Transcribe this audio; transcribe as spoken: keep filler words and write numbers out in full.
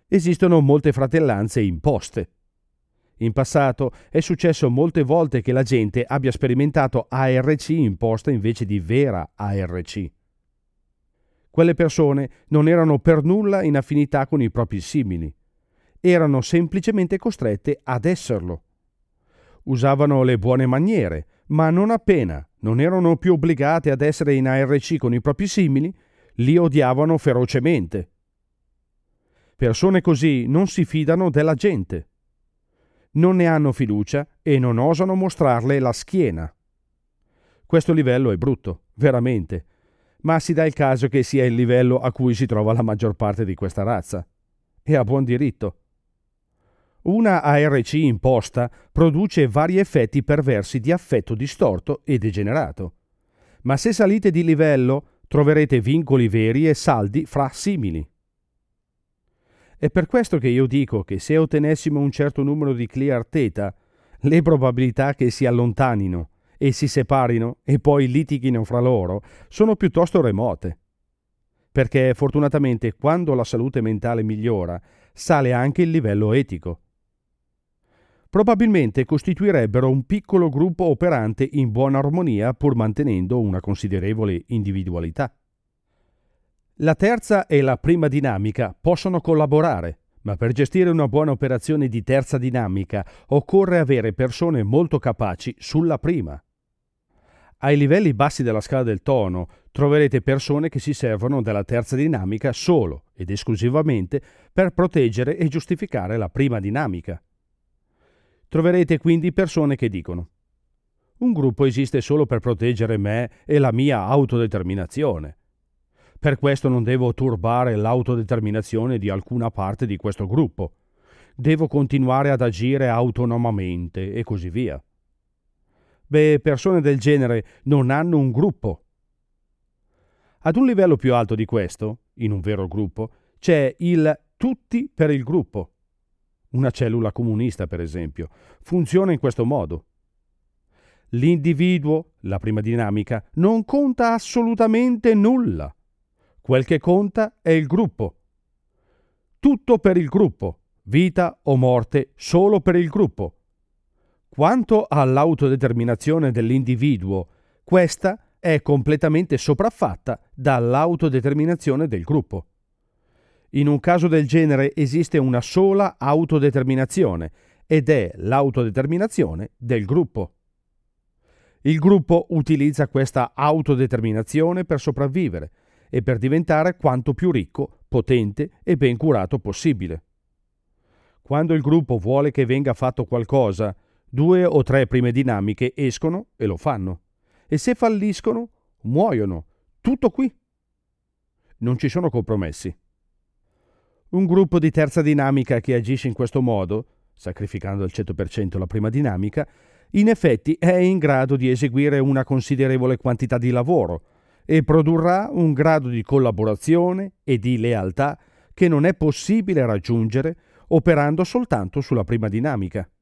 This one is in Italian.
Esistono molte fratellanze imposte. In passato è successo molte volte che la gente abbia sperimentato A R C imposta invece di vera A R C. Quelle persone non erano per nulla in affinità con i propri simili, erano semplicemente costrette ad esserlo. Usavano le buone maniere, ma non appena non erano più obbligate ad essere in A R C con i propri simili, li odiavano ferocemente. Persone così non si fidano della gente. Non ne hanno fiducia e non osano mostrarle la schiena. Questo livello è brutto, veramente, ma si dà il caso che sia il livello a cui si trova la maggior parte di questa razza. E a buon diritto. Una A R C imposta produce vari effetti perversi di affetto distorto e degenerato. Ma se salite di livello, troverete vincoli veri e saldi fra simili. È per questo che io dico che se ottenessimo un certo numero di clear theta, le probabilità che si allontanino e si separino e poi litighino fra loro sono piuttosto remote. Perché fortunatamente quando la salute mentale migliora, sale anche il livello etico. Probabilmente costituirebbero un piccolo gruppo operante in buona armonia pur mantenendo una considerevole individualità. La terza e la prima dinamica possono collaborare, ma per gestire una buona operazione di terza dinamica occorre avere persone molto capaci sulla prima. Ai livelli bassi della scala del tono troverete persone che si servono della terza dinamica solo ed esclusivamente per proteggere e giustificare la prima dinamica. Troverete quindi persone che dicono: un gruppo esiste solo per proteggere me e la mia autodeterminazione. Per questo non devo turbare l'autodeterminazione di alcuna parte di questo gruppo. Devo continuare ad agire autonomamente e così via. Beh, persone del genere non hanno un gruppo. Ad un livello più alto di questo, in un vero gruppo, c'è il tutti per il gruppo. Una cellula comunista, per esempio, funziona in questo modo. L'individuo, la prima dinamica, non conta assolutamente nulla. Quel che conta è il gruppo. Tutto per il gruppo, vita o morte solo per il gruppo. Quanto all'autodeterminazione dell'individuo, questa è completamente sopraffatta dall'autodeterminazione del gruppo. In un caso del genere esiste una sola autodeterminazione ed è l'autodeterminazione del gruppo. Il gruppo utilizza questa autodeterminazione per sopravvivere e per diventare quanto più ricco, potente e ben curato possibile. Quando il gruppo vuole che venga fatto qualcosa, due o tre prime dinamiche escono e lo fanno. E se falliscono, muoiono. Tutto qui. Non ci sono compromessi. Un gruppo di terza dinamica che agisce in questo modo, sacrificando al cento per cento la prima dinamica, in effetti è in grado di eseguire una considerevole quantità di lavoro e produrrà un grado di collaborazione e di lealtà che non è possibile raggiungere operando soltanto sulla prima dinamica.